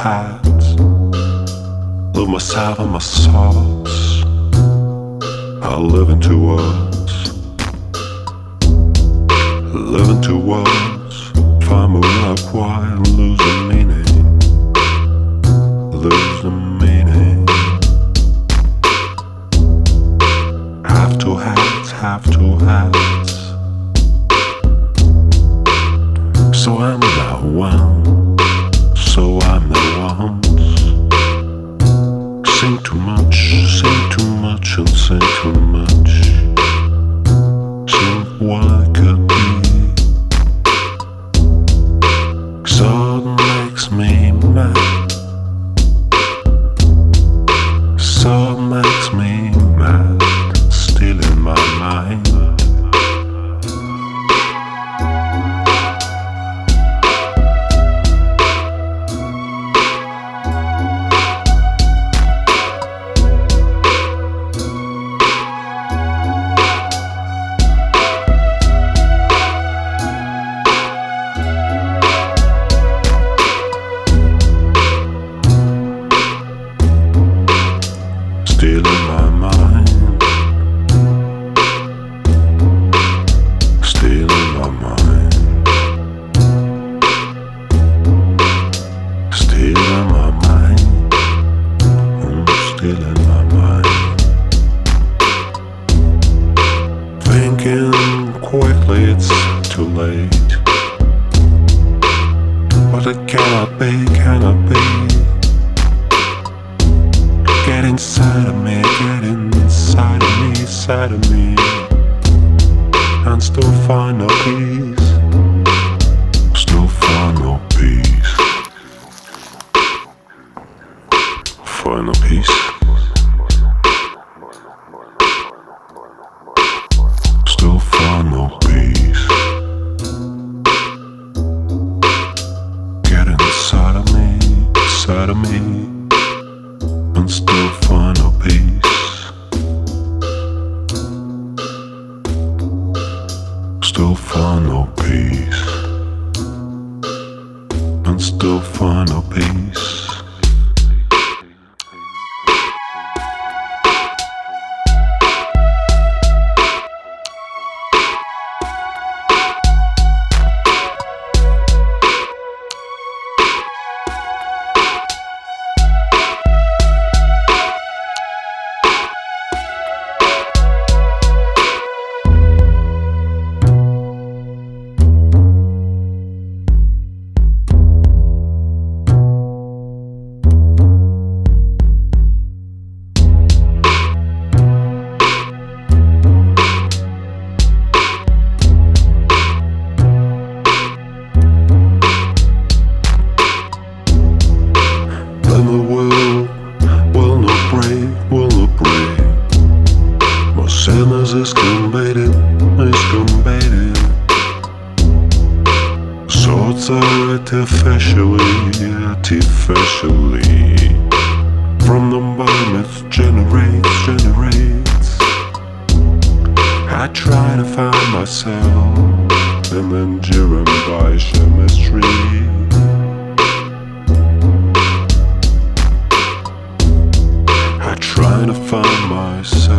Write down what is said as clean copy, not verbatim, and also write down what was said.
hats. Love myself and my sauce. I live in two worlds. Live in two worlds. If I move up quiet and lose the meaning. Lose the meaning. Have two hats, have two hats. So I'm that one. So I'm the ones. Sing too much and sing too much. Sing what I could be. 'Cause all that makes me mad. So it makes me mad. Still in my mind. Still in my mind. Still in my mind. Still in my mind. Still in my mind. Thinking quickly it's too late. But it cannot be, cannot be. Get inside of me, get inside of me, inside of me. And still find no peace. Still find no peace. Find no peace. Still find no peace. Get inside of me, inside of me. And still find no peace. Still find no peace. And still find no peace. Sadness is combated, Sorts are artificially from the bottom it generates. I try to find myself in the enduring biochemistry. I try to find myself